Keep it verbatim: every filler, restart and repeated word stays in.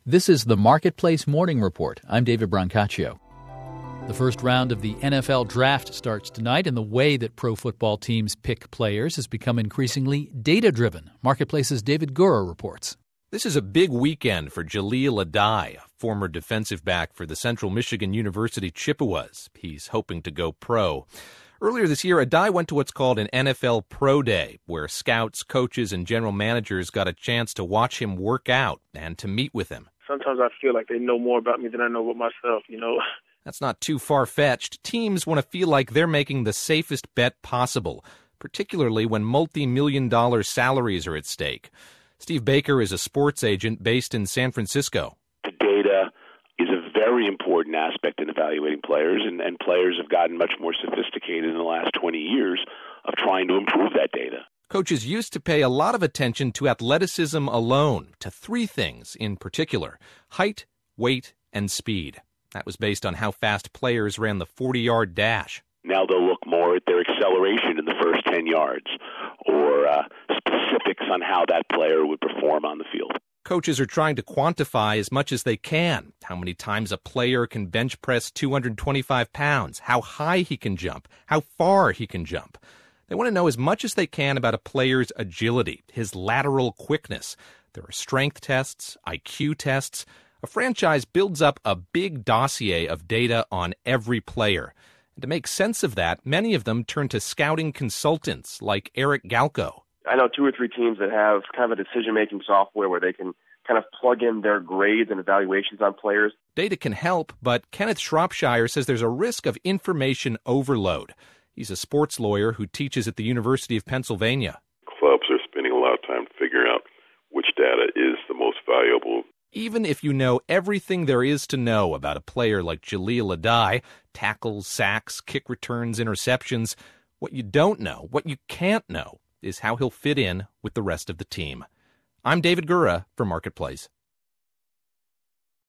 This is the Marketplace Morning Report. I'm David Brancaccio. The first round of the N F L Draft starts tonight, and the way that pro football teams pick players has become increasingly data-driven. Marketplace's David Gura reports. This is a big weekend for Jaleel Addae, a former defensive back for the Central Michigan University Chippewas. He's hoping to go pro. Earlier this year, Addae went to what's called an N F L Pro Day, where scouts, coaches, and general managers got a chance to watch him work out and to meet with him. Sometimes I feel like they know more about me than I know about myself, you know. That's not too far-fetched. Teams want to feel like they're making the safest bet possible, particularly when multi-million dollar salaries are at stake. Steve Baker is a sports agent based in San Francisco. The data is a very important aspect in evaluating players, and, and players have gotten much more sophisticated in the last twenty years of trying to improve that data. Coaches used to pay a lot of attention to athleticism alone, to three things in particular: height, weight, and speed. That was based on how fast players ran the forty-yard dash. Now they'll look more at their acceleration in the first ten yards or uh, specifics on how that player would perform on the field. Coaches are trying to quantify as much as they can: how many times a player can bench press two hundred twenty-five pounds, how high he can jump, how far he can jump. They want to know as much as they can about a player's agility, his lateral quickness. There are strength tests, I Q tests. A franchise builds up a big dossier of data on every player. And to make sense of that, many of them turn to scouting consultants like Eric Galko. I know two or three teams that have kind of a decision-making software where they can kind of plug in their grades and evaluations on players. Data can help, but Kenneth Shropshire says there's a risk of information overload. He's a sports lawyer who teaches at the University of Pennsylvania. Clubs are spending a lot of time figuring out which data is the most valuable. Even if you know everything there is to know about a player like Jaleel Addae, tackles, sacks, kick returns, interceptions, what you don't know, what you can't know, is how he'll fit in with the rest of the team. I'm David Gura for Marketplace.